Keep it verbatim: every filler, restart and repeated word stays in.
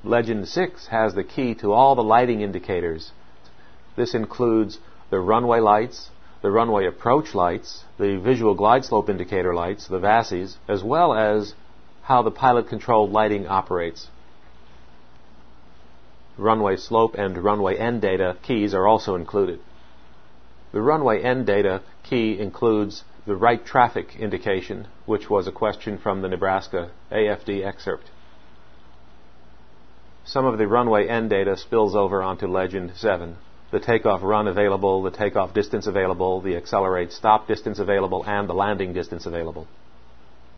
Legend six has the key to all the lighting indicators. This includes the runway lights, the runway approach lights, the visual glide slope indicator lights, the V A S Is, as well as how the pilot-controlled lighting operates. Runway slope and runway end data keys are also included. The runway end data key includes the right traffic indication, which was a question from the Nebraska A F D excerpt. Some of the runway end data spills over onto Legend seven. The takeoff run available, the takeoff distance available, the accelerate stop distance available, and the landing distance available.